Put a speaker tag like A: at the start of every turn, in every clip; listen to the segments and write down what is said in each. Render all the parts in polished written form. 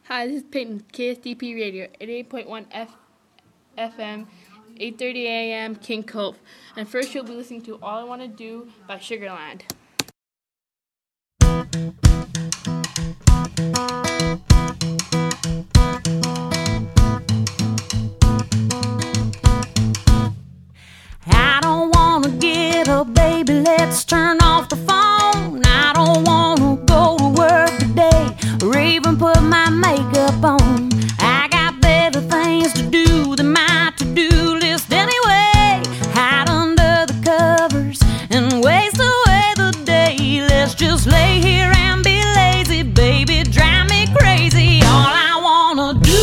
A: Hi, this is Peyton, KSDP Radio, 88.1 FM, 8:30 a.m., King Cove. And first you'll be listening to All I Want to Do by Sugarland.
B: I don't want to get up, baby, let's turn off the phone. I don't want to go to work today or even put my makeup on. I got better things to do than my to-do list anyway. Hide under the covers and waste away the day. Let's just lay here and be lazy, baby, drive me crazy. All I want to do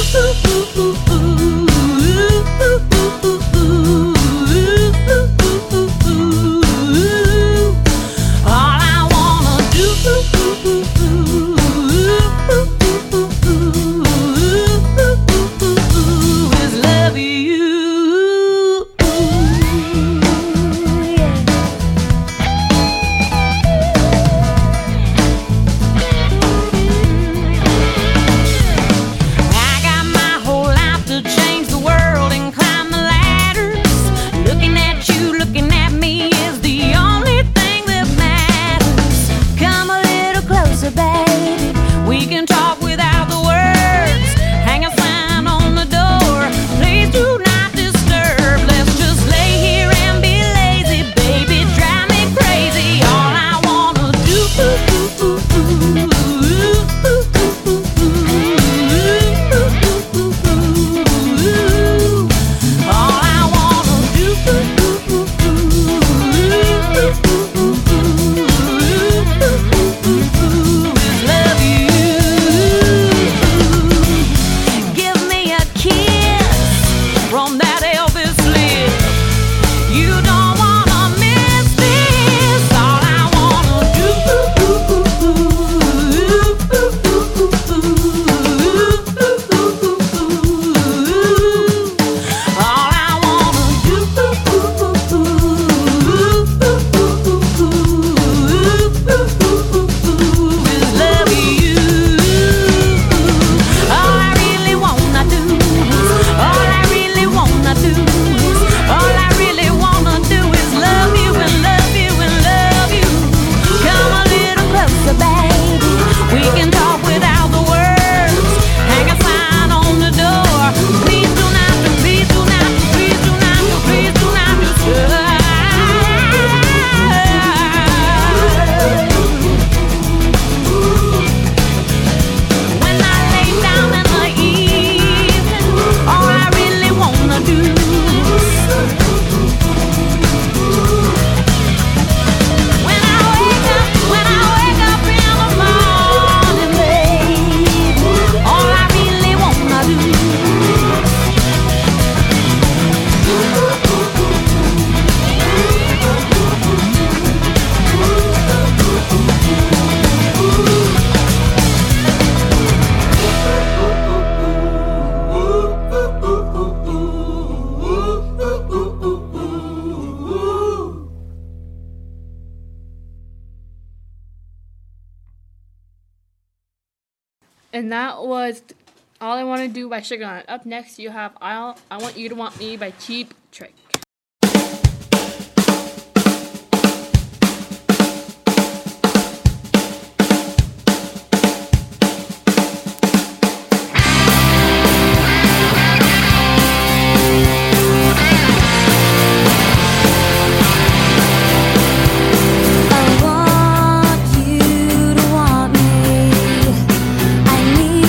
A: And that was All I Want to Do by Sugarland. Up next, you have I Want You to Want Me by Cheap Trick.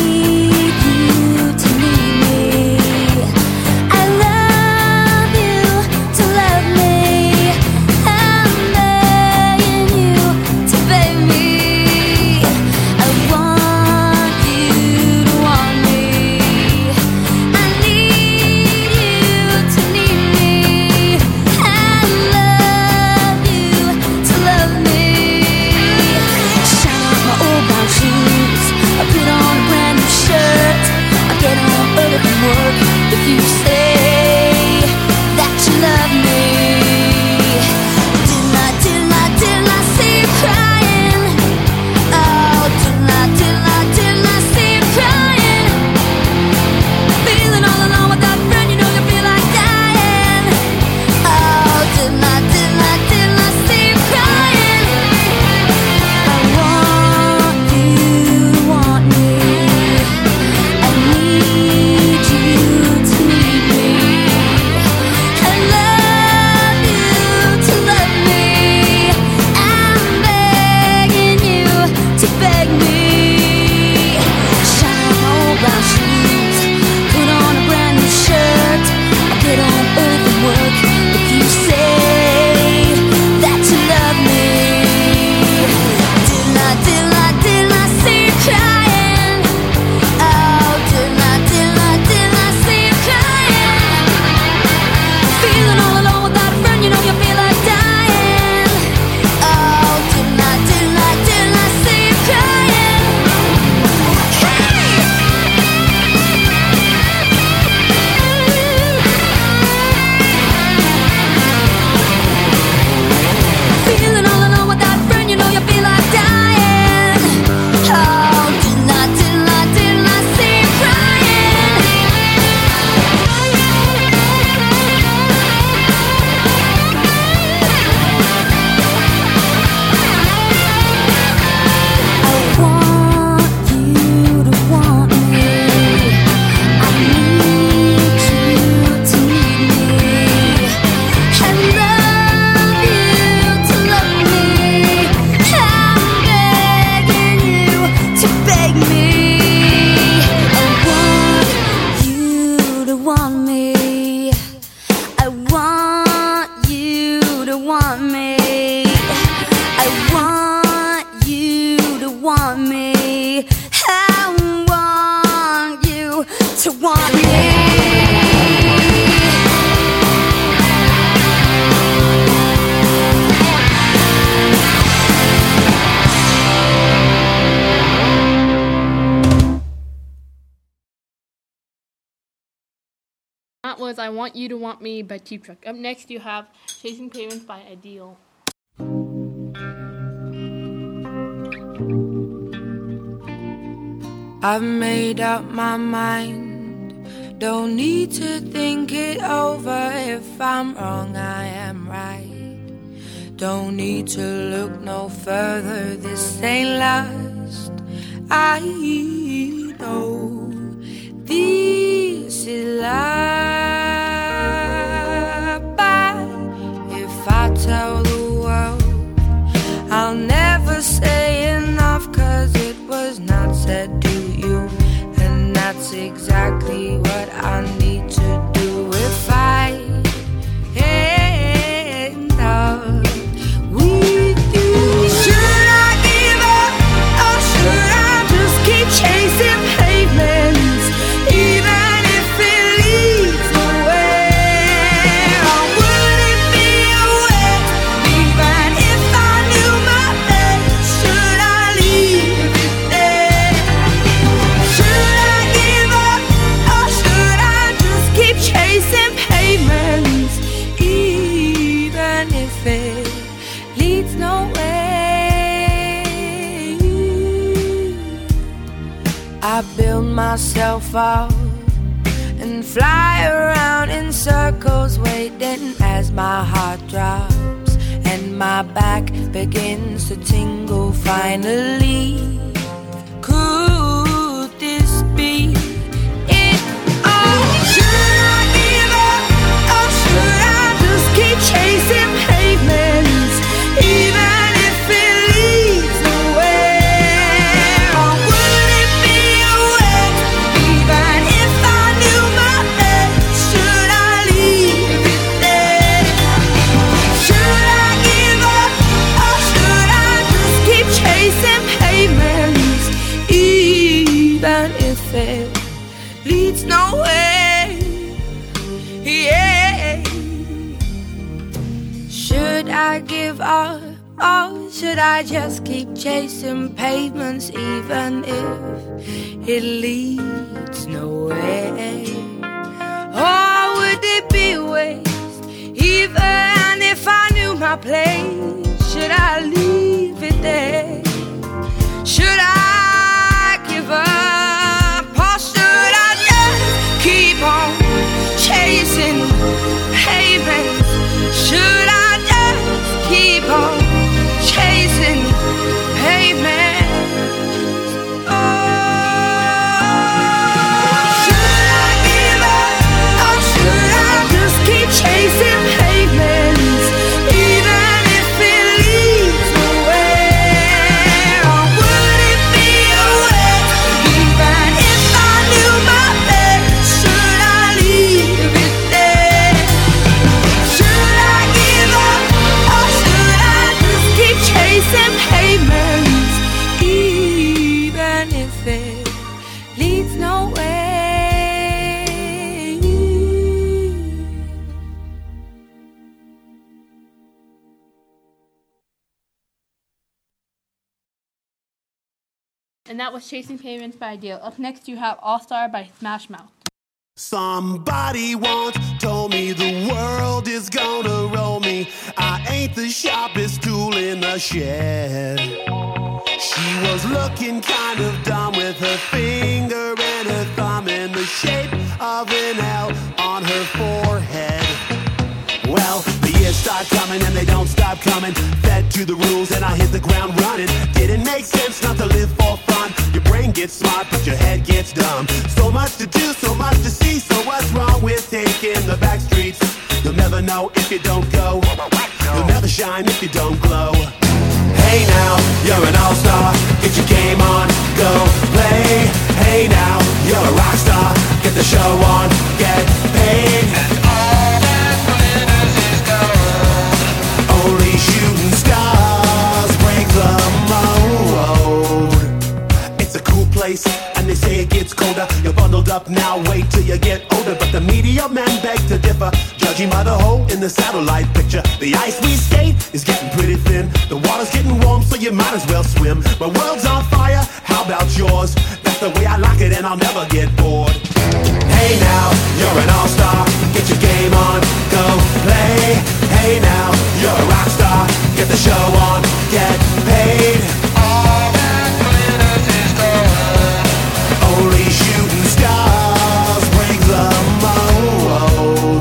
B: I love you. to want me.
A: That was I Want You to Want Me by Cheap Trick. Up next, you have Chasing Pavements by Ideal.
C: I've made up my mind, don't need to think it over. If I'm wrong, I am right. Don't need to look no further, this ain't last. I know this is life. If I tell the world, I'll never say enough, 'cause it was not said to you, and that's exactly what I need to do. If I end up with you, should I give up, or should I just keep chasing pavements, even if it leads nowhere? Or would it be a waste, even if I knew my fate? Should I leave it there? Should I give up, or should I just keep chasing pavements, even if it leads nowhere? I build myself up and fly around in circles, waiting as my heart drops and my back begins to tingle. Finally, could this be it? Oh, should I give up, or should I just keep chasing pavements, even if it leads nowhere? Or would it be a waste, even if I knew my fate? Should I leave it there? Should I give up, or should I just keep chasing pavements, even if it leads nowhere? Yeah. Should I give up, or should I just keep chasing pavements, even if it leads nowhere? Or would it be a waste, even if I knew my place? Should I leave it there? Should I give up, or should I just keep on chasing pavements? Should I just keep on chasing pavements? Should I give up, or should I just keep chasing pavements, even if it leads nowhere? Or would it be a waste, even if I knew my fate? Should I leave it there? Should I give up, or should I just keep chasing pavements, even if it leads nowhere?
A: And that was Chasing Pavements by Ideal. Up next, you have All Star by Smash Mouth.
D: Somebody once told me the world is gonna roll me. I ain't the sharpest tool in the shed. She was looking kind of dumb with her finger and her thumb in the shape of an L on her forehead. Well, the years start coming and they don't stop coming. Fed to the rules and I hit the ground running. Didn't make sense not to live for fun. Your brain gets smart but your head gets dumb. So much to do, so much to see. So what's wrong with taking the back streets? You'll never know if you don't go. You'll never shine if you don't glow. Hey now, you're an all-star. Get your game on, go play. Hey now, you're a rock star. Get the show on, get paid. And all that glitters is gold. Only shooting stars break the mold. It's a cool place, and they say it gets colder. You're bundled up now, wait till you get older. But the media men beg to differ, judging by the hole in the satellite picture. The ice we skate is getting pretty thin. The water's getting warm, so you might as well swim. My world's on fire, how about yours? That's the way I like it, and I'll never get bored. Hey now, you're an all-star, get your game on, go play. Hey now, you're a rock star, get the show on, get paid. All that glitters is gold. Only shooting stars break the mold.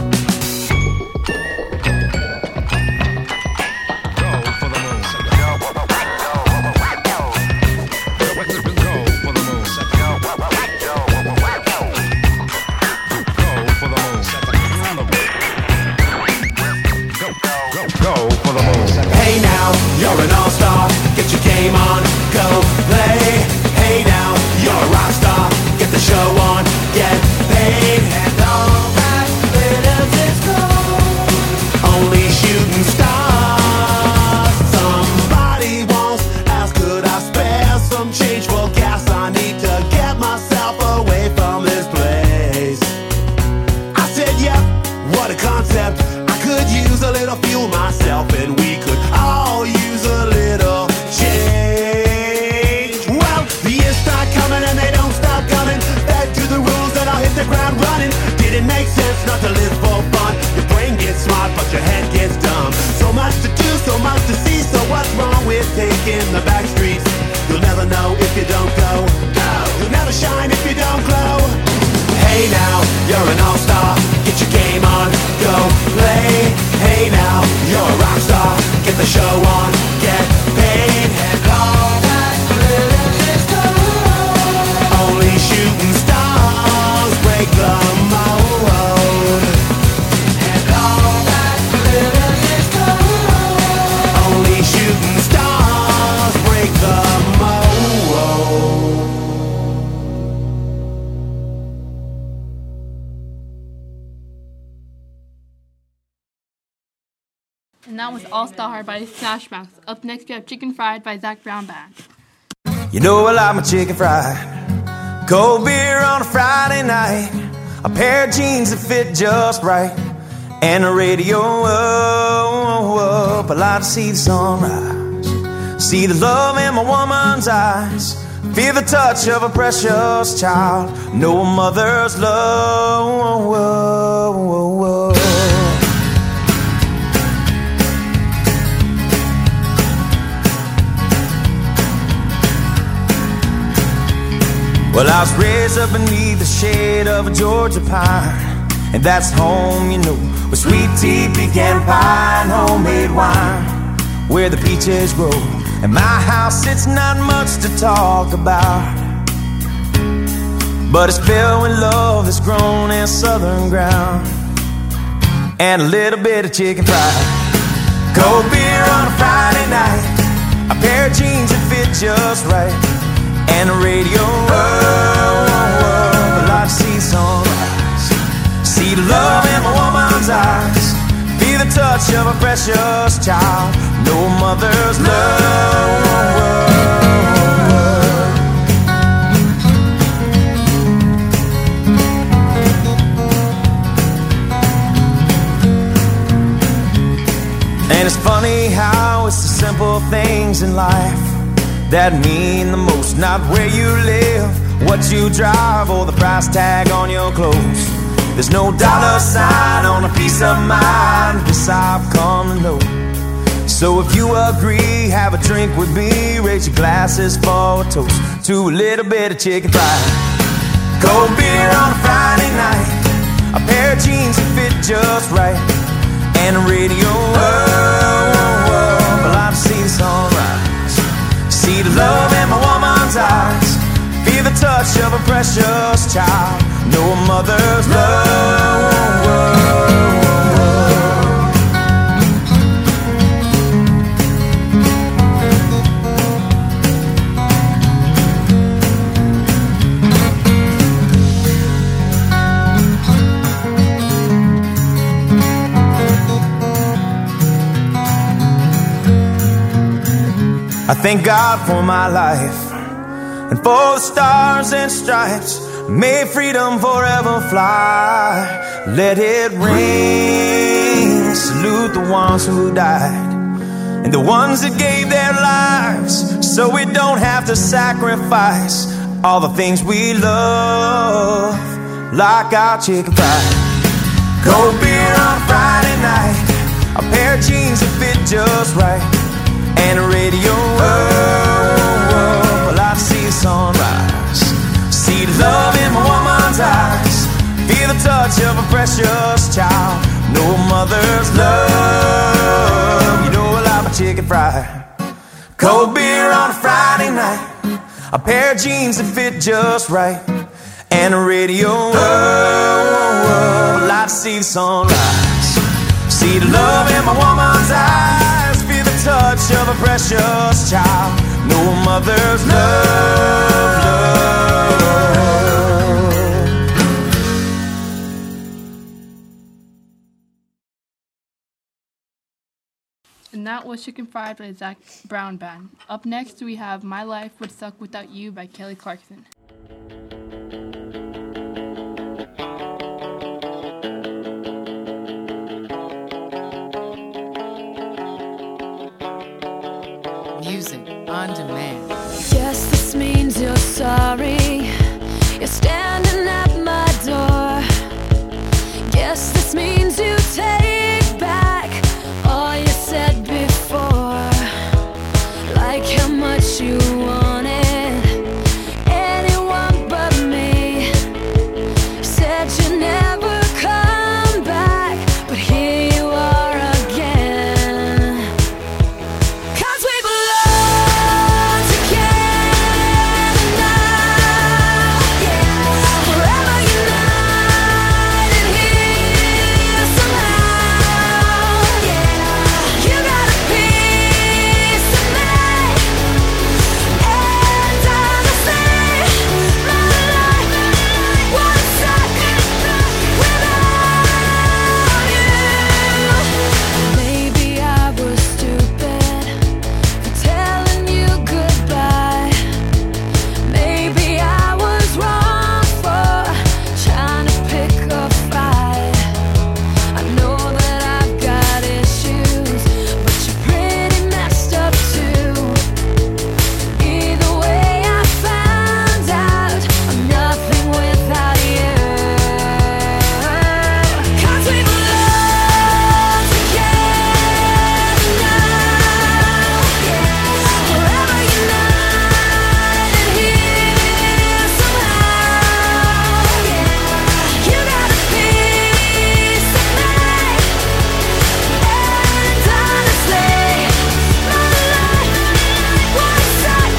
E: Go for the moon. Go for the moon.
D: Hey now, you're an all-star, get your game on, go play. Hey now, you're a rock star, get the show on, get paid. And all that glitters is gold. Only shooting stars. Somebody once asked, could I spare some change for gas? I need to get myself away from this place. I said, yep, what a concept. I could use a little fuel myself, and we could all use a little change. Well, the years start coming and they don't stop coming. Back to the rules and I'll hit the ground running. Did it make sense not to live for fun? Your brain gets smart but your head gets dumb. So much to do, so much to see. So what's wrong with taking the back streets? You'll never know if you don't go. No, you'll never shine if you don't glow. Hey now, you're an all-star, get your game on, go play. Hey now, you're a rock star, get the show on, get paid. And all that glitters is gold. Only shooting stars break the mold. And all that glitters is gold. Only shooting stars break the mold.
A: And that was All Star by Smashmouth. Up next, we have Chicken Fried by Zac Brown Band.
F: You know I like my chicken fried. Cold beer on a Friday night, a pair of jeans that fit just right, and the radio up. I like to see the sunrise, see the love in my woman's eyes, feel the touch of a precious child, know a mother's love. Well, I was raised up beneath the shade of a Georgia pine, and that's home, you know, with sweet tea, pecan pie, and homemade wine, where the peaches grow. At my house, it's not much to talk about, but it's filled with love that's grown in southern ground, and a little bit of chicken fried. Cold beer on a Friday night, a pair of jeans that fit just right, and the radio I like to see sunrise, see the love in my woman's eyes, feel the touch of a precious child, know a mother's love. And it's funny how it's the simple things in life that mean the most, not where you live, what you drive, or the price tag on your clothes. There's no dollar sign on a piece of mind, this I've come to know. So if you agree, have a drink with me, raise your glasses for a toast to a little bit of chicken fried. Cold beer on a Friday night, a pair of jeans that fit just right, and a radio I like to see the sunrise, see the love in my woman's eyes, feel the touch of a precious child, know a mother's love. I thank God for my life and for the stars and stripes May freedom forever fly. Let it ring. Salute the ones who died and the ones that gave their lives so we don't have to sacrifice all the things we love, like our chicken fried. Cold beer on Friday night, a pair of jeans that fit just right, and a radio. Well, I see the sunrise, see the love in my woman's eyes, feel the touch of a precious child, no mother's love. You know I like my chicken fried. Cold beer on a Friday night, a pair of jeans that fit just right, and a radio. Well, I see the sunrise, see the love in my woman's eyes, feel the touch of a precious child, no mother's love.
A: And that was Chicken Fried by Zac Brown Band. Up next, we have My Life Would Suck Without You by Kelly Clarkson.
G: Music on demand.
B: Yes, this means you're sorry. You're standing at my door. Yes, this means you take back all you said before. Like how much you wanted anyone but me. Said you never come back, but here you are again. 'Cause we belong together now, yeah. Forever united here somehow, yeah. You got a piece of me, and honestly, my life would suck without you. Maybe I was stupid for telling you goodbye. Maybe I was wrong for trying to pick a fight. I know that I've got issues, but you're pretty messed up too. Either way, I found out I'm nothing without you. 'Cause we belong together now, yeah. Forever united here somehow, yeah. You got a piece of me, and honestly, my life would suck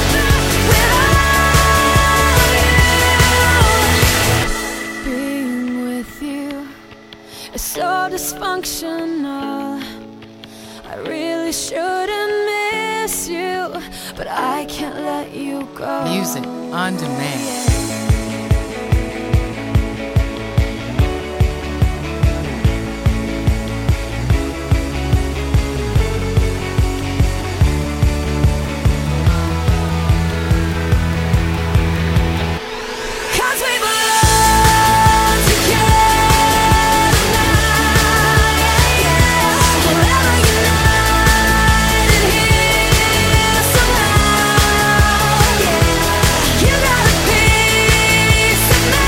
B: without you. Being with you is so dysfunctional. I really shouldn't miss you, but I can't let you go.
G: Music on demand.
B: Cause we belong together now, yeah. Forever united here somehow, yeah. You got a piece of me,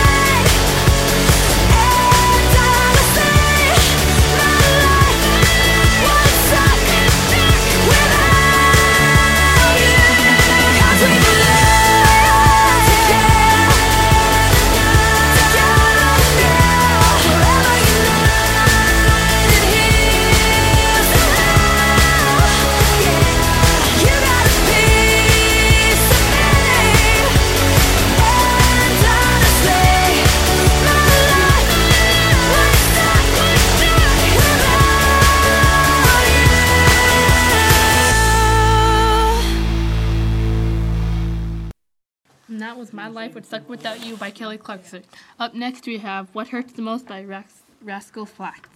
B: and honestly, my life would suck without you. 'Cause we belong together.
A: And that was My Life Would Suck Without You by Kelly Clarkson. Up next, we have What Hurts the Most by Rascal Flatts.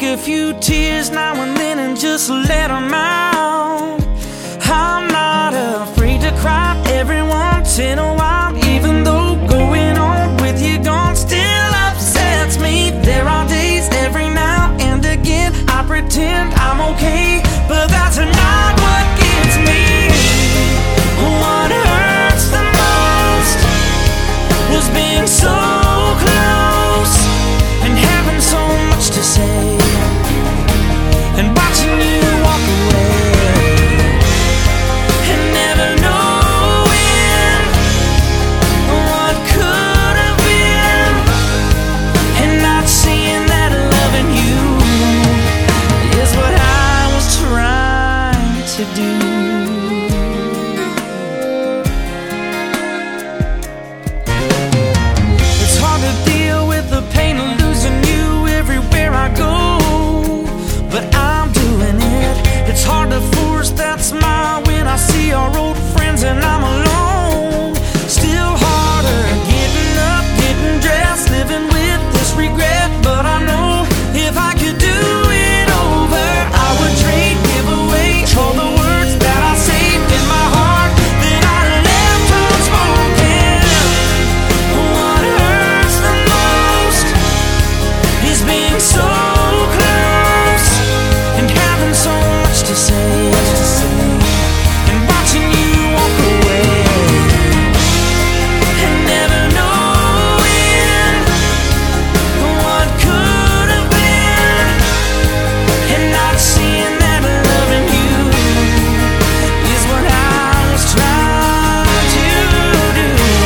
F: a few tears now and then and just let them out. I'm not afraid to cry every once in a while, even though going on with you gone still upsets me. There are days every now and again I pretend I'm okay, but that's not what gets me. What hurts the most was being so close and having so much to say and watching you walk away and never knowing what could have been, and not seeing that loving you is what I was trying to do. It's hard to deal with the pain of losing you everywhere I go, but I'm doing it. It's hard to force that smile when I see our old friends and I'm alone. Still harder getting up, getting dressed, living with this regret. But I know if I could do it over, I would trade, give away all the words that I saved in my heart that I left unspoken. What hurts the most is being so close and having so much to say and watching you walk away and never knowing what could have been, and not seeing that loving you is what I was trying to do.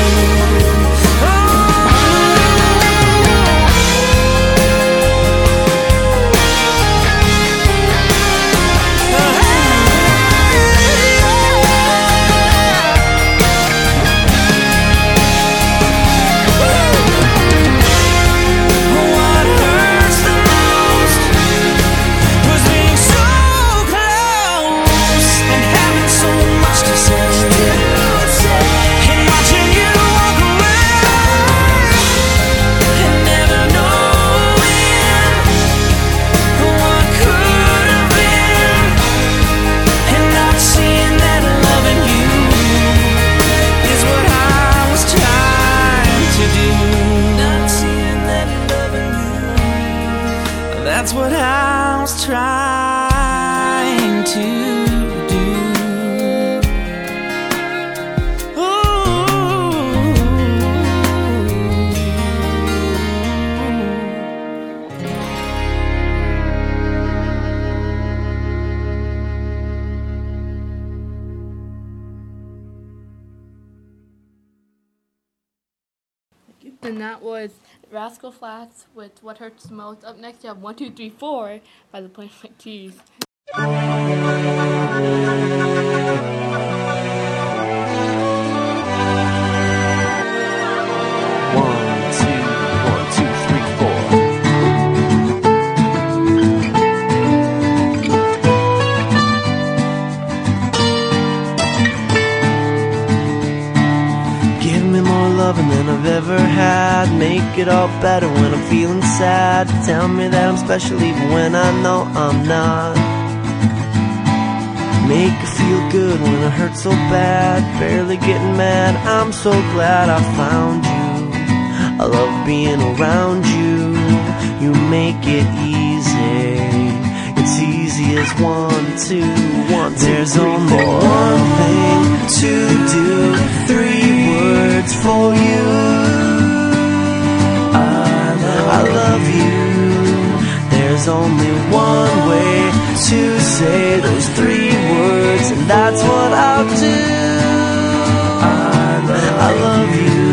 F: What hurts the most was being so close and having so much to say and watching you walk away and never knowing what could have been, and not seeing that loving you is what I was trying to do. Not seeing that loving you, that's what I was trying to do.
A: And that was Rascal Flatts with What Hurts the Most. Up next, you have 1, 2, 3, 4 by the Plain White T's.
H: Give me more loving than I've ever had. Make it all better when I'm feeling sad. Tell me that I'm special even when I know I'm not. Make it feel good when it hurts so bad. Barely getting mad, I'm so glad I found you. I love being around you. You make it easy. It's easy as 1, 2, 1, 2, There's 3, only 4. One thing to do, 3 words for you. I love you. There's only one way to say those 3 words, and that's what I'll do. I love you.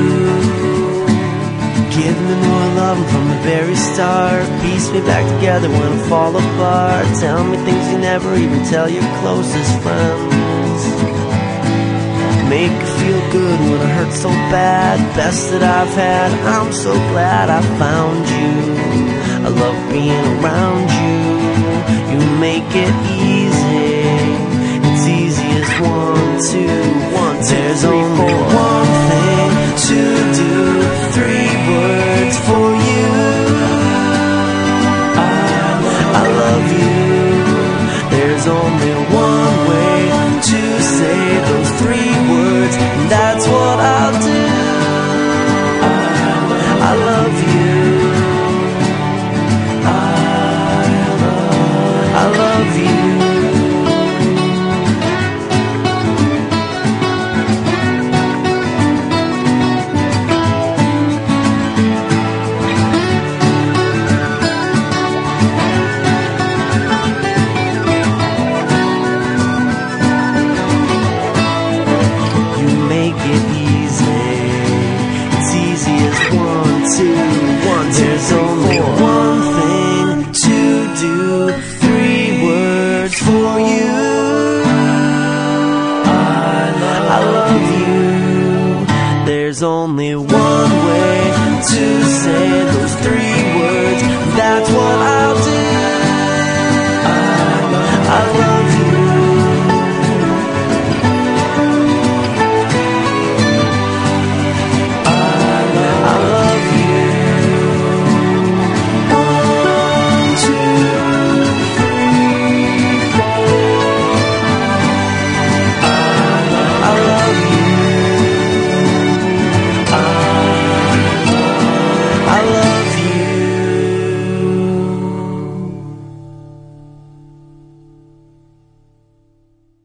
H: Give me more love from the very start. Piece me back together when I fall apart. Tell me things you never even tell your closest friends. Make it feel good when it hurts so bad. Best that I've had, I'm so glad I found you. I love being around you. You make it easy. It's easy as 1, 2, 1, 2, There's 3, only 4. One thing to do, 3 words for you. I love you. There's only one thing to do, 3 words for you. I love you. There's only one way to say those 3 words. That's what I'll do. I love you.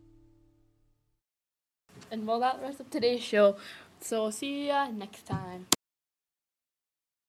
A: And well, that's the rest of today's show. So see ya next time.